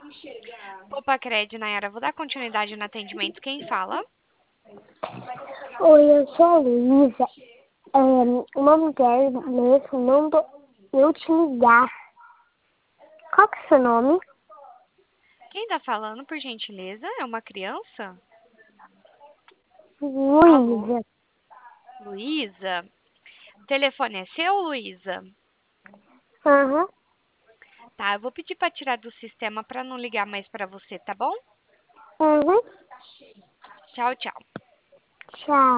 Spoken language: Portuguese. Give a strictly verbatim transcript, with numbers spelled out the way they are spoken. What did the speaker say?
Opa, Cred, Nayara, vou dar continuidade no atendimento. Quem fala? Oi, eu sou a Luísa. É, uma mulher mesmo mandou eu te ligar. Qual que é o seu nome? Quem tá falando, por gentileza? É uma criança? Alô? Luísa. Luísa? O telefone é seu, Luísa? Aham. Tá, eu vou pedir pra tirar do sistema pra não ligar mais pra você, tá bom? Uhum. Tchau, tchau. Tchau.